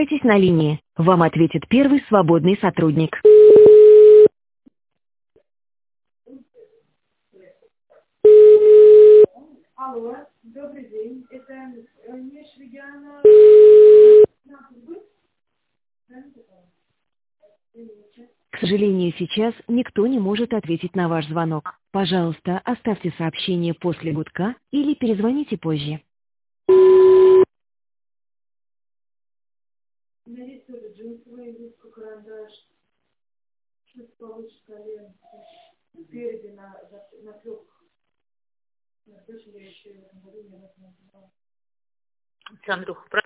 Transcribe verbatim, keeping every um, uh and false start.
Оставайтесь на линии. Вам ответит первый свободный сотрудник. Алло, добрый день. Это э, Межрегиональный. К сожалению, сейчас никто не может ответить на ваш звонок. Пожалуйста, оставьте сообщение после гудка или перезвоните позже. Нарисуй джинсовую юбку, карандаш, чуть повыше колен, спереди на, на клепках. На точно я еще в этом году не раз называла. Андрюх,